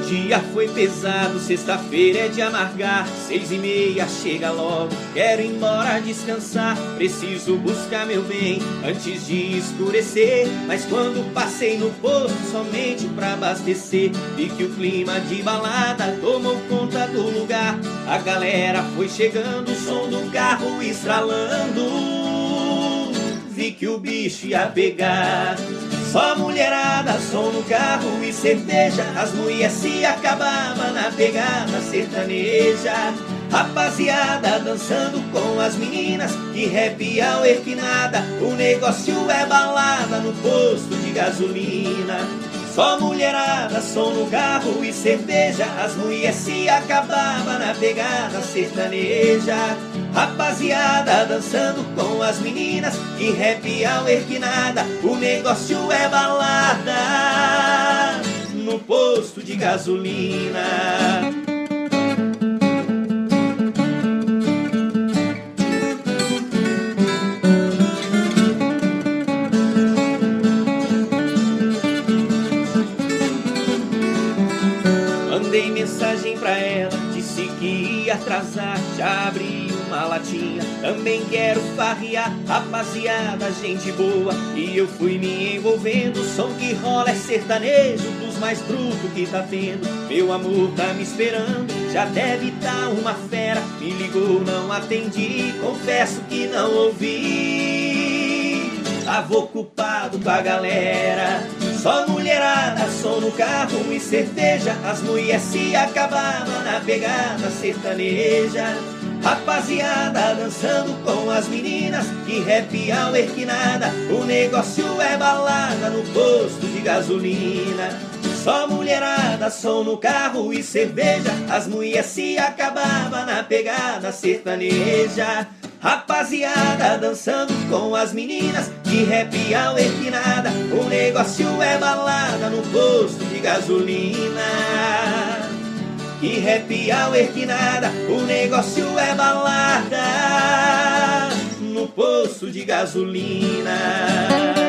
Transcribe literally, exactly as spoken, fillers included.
dia foi pesado, sexta-feira é de amargar. Seis e meia chega logo, quero ir embora descansar. Preciso buscar meu bem antes de escurecer. Mas quando passei no posto somente pra abastecer, vi que o clima de balada tomou conta do lugar. A galera foi chegando, o som do carro estralando. Vi que o bicho ia pegar. Só mulherada, som no carro e cerveja. As mulheres se acabavam na pegada sertaneja. Rapaziada dançando com as meninas, que happy hour que nada. O negócio é balada no posto de gasolina. Só mulherada, som no carro e cerveja. As mulheres se acabavam na pegada sertaneja. Rapaziada dançando com as meninas, que happy hour que nada. O negócio é balada no posto de gasolina. Mandei mensagem pra ela, disse que ia atrasar. Já abri uma latinha, também quero farrear. Rapaziada, gente boa, e eu fui me envolvendo. O som que rola é sertanejo, dos mais brutos que tá tendo. Meu amor tá me esperando, já deve tá uma fera. Me ligou, não atendi, confesso que não ouvi. Tava ocupado com a galera. Só mulherada, som no carro e cerveja. As mulheres se acabavam na pegada sertaneja. Rapaziada dançando com as meninas, que happy hour que nada. O negócio é balada no posto de gasolina. Só mulherada, som no carro e cerveja. As mulheres se acabavam na pegada sertaneja. Rapaziada dançando com as meninas, que happy hour que nada. O negócio é balada no posto de gasolina. Que happy hour que nada. O negócio é balada no posto de gasolina.